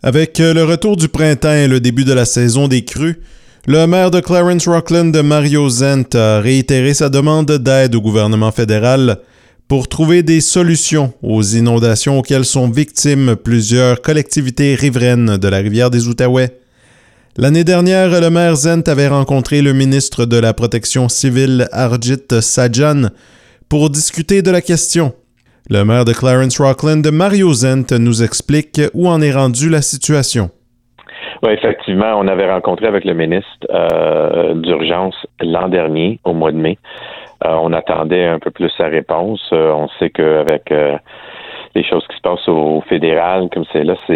Avec le retour du printemps et le début de la saison des crues, le maire de Clarence-Rockland, Mario Zent, a réitéré sa demande d'aide au gouvernement fédéral pour trouver des solutions aux inondations auxquelles sont victimes plusieurs collectivités riveraines de la rivière des Outaouais. L'année dernière, le maire Zent avait rencontré le ministre de la Protection civile, Harjit Sajjan, pour discuter de la question. Le maire de Clarence-Rockland, Mario Zent, nous explique où en est rendue la situation. Oui, effectivement, on avait rencontré avec le ministre d'urgence l'an dernier, au mois de mai. On attendait un peu plus sa réponse. On sait qu'avec les choses qui se passent au fédéral, comme c'est là,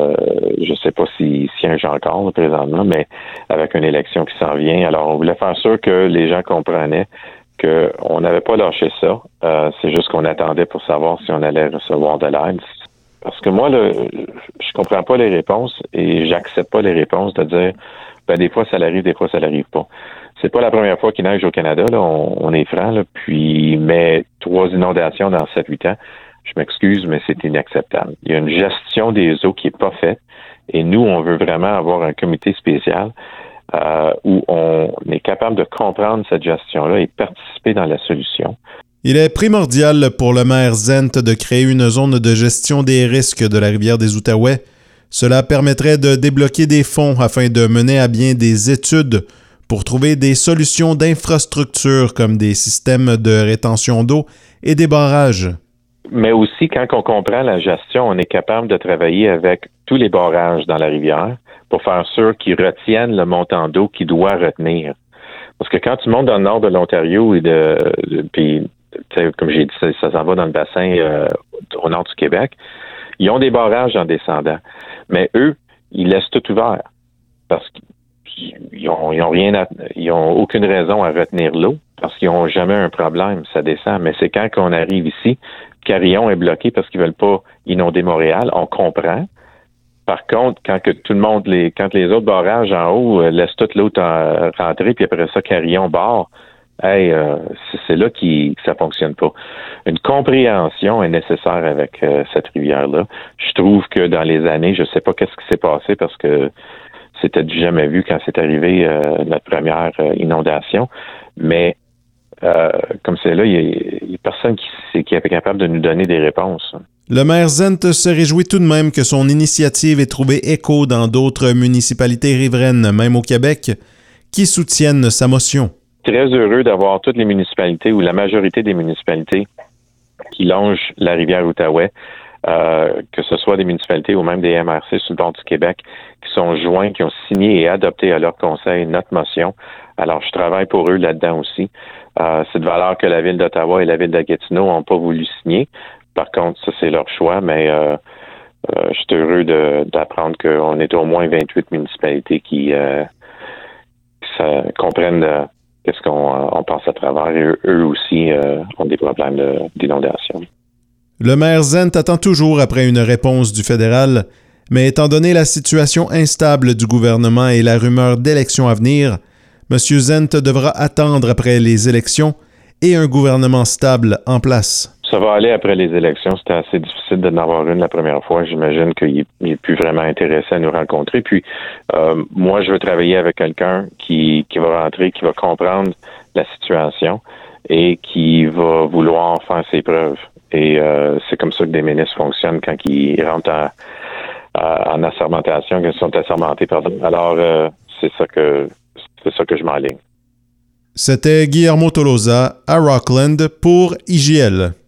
je sais pas s'il siège encore là, présentement, mais avec une élection qui s'en vient. Alors, on voulait faire sûr que les gens comprenaient qu'on n'avait pas lâché ça. C'est juste qu'on attendait pour savoir si on allait recevoir de l'aide. Parce que moi, je comprends pas les réponses et j'accepte pas les réponses de dire des fois ça l'arrive, des fois ça l'arrive pas. C'est pas la première fois qu'il neige au Canada, là, on est franc, là, mais 3 inondations dans 7-8 ans, je m'excuse, mais c'est inacceptable. Il y a une gestion des eaux qui est pas faite et nous, on veut vraiment avoir un comité spécial où on est capable de comprendre cette gestion-là et participer dans la solution. Il est primordial pour le maire Zent de créer une zone de gestion des risques de la rivière des Outaouais. Cela permettrait de débloquer des fonds afin de mener à bien des études pour trouver des solutions d'infrastructure comme des systèmes de rétention d'eau et des barrages. Mais aussi, quand on comprend la gestion, on est capable de travailler avec tous les barrages dans la rivière pour faire sûr qu'ils retiennent le montant d'eau qu'ils doivent retenir. Parce que quand tu montes dans le nord de l'Ontario puis comme j'ai dit, ça s'en va dans le bassin au nord du Québec, ils ont des barrages en descendant. Mais eux, ils laissent tout ouvert parce qu'ils ont aucune raison à retenir l'eau parce qu'ils n'ont jamais un problème, ça descend. Mais c'est quand on arrive ici, Carillon est bloqué parce qu'ils veulent pas inonder Montréal, on comprend. Par contre, quand les autres barrages en haut laissent toute l'eau rentrer, puis après ça, Carillon barre, c'est là que ça fonctionne pas. Une compréhension est nécessaire avec cette rivière-là. Je trouve que dans les années, je sais pas qu'est-ce qui s'est passé parce que c'était du jamais vu quand c'est arrivé notre première inondation, mais comme c'est là, il y a personne qui est capable de nous donner des réponses. Le maire Zent se réjouit tout de même que son initiative ait trouvé écho dans d'autres municipalités riveraines, même au Québec, qui soutiennent sa motion. Très heureux d'avoir toutes les municipalités ou la majorité des municipalités qui longent la rivière Outaouais, que ce soit des municipalités ou même des MRC sur le bord du Québec, qui sont joints, qui ont signé et adopté à leur conseil notre motion. Alors, je travaille pour eux là-dedans aussi. C'est de valeur que la Ville d'Ottawa et la Ville de Gatineau n'ont pas voulu signer. Par contre, ça, c'est leur choix, mais je suis heureux d'apprendre qu'on est au moins 28 municipalités qui comprennent qu'est-ce qu'on passe à travers. Et eux aussi ont des problèmes d'inondation. Le maire Zent attend toujours après une réponse du fédéral, mais étant donné la situation instable du gouvernement et la rumeur d'élections à venir, M. Zent devra attendre après les élections et un gouvernement stable en place. Ça va aller après les élections. C'était assez difficile d'en avoir une la première fois. J'imagine qu'il n'est plus vraiment intéressé à nous rencontrer. Puis, moi, je veux travailler avec quelqu'un qui va rentrer, qui va comprendre la situation et qui va vouloir faire ses preuves. Et c'est comme ça que des ministres fonctionnent quand ils rentrent en assermentation, quand ils sont assermentés, pardon. Alors, c'est ça que je m'enligne. C'était Guillermo Tolosa à Rockland pour IJL.